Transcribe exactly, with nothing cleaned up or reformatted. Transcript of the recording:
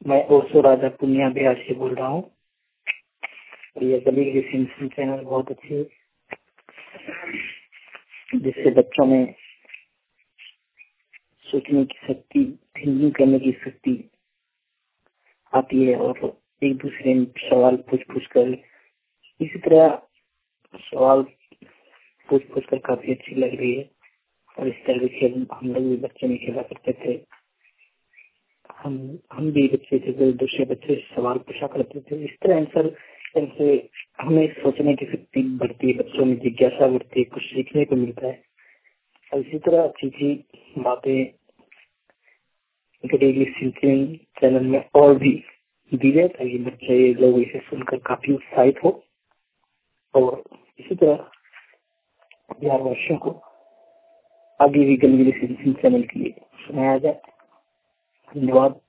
मैं ओशो राजा पूर्णिया बिहार से बोल रहा हूँ। ये गली गली सिंचन चैनल बहुत अच्छी, जिससे बच्चों में सोचने की शक्ति, थिंकिंग करने की शक्ति आती है और एक दूसरे में सवाल पूछ पूछ कर, इसी तरह सवाल पूछ पूछ कर काफी अच्छी लग रही है। और इस तरह के खेल हम लोग भी बच्चे में खेला करते थे। हम हम भी बच्चे थे जो दूसरे बच्चे से सवाल पूछा करते थे। इस तरह आंसर इनसे हमें सोचने की शक्ति बढ़ती है, बच्चों में जिज्ञासा बढ़ती है, कुछ सीखने को मिलता है। और इसी तरह अच्छी अच्छी बातें डेली सिंचिंग चैनल में और भी दी जाए ताकि बच्चे लोग इसे सुनकर काफी उत्साहित हो और इसी तरह बिहार वासियों को आगे भी गली गली सिंचिंग चैनल के लिए सुनाया जाए। धन्यवाद।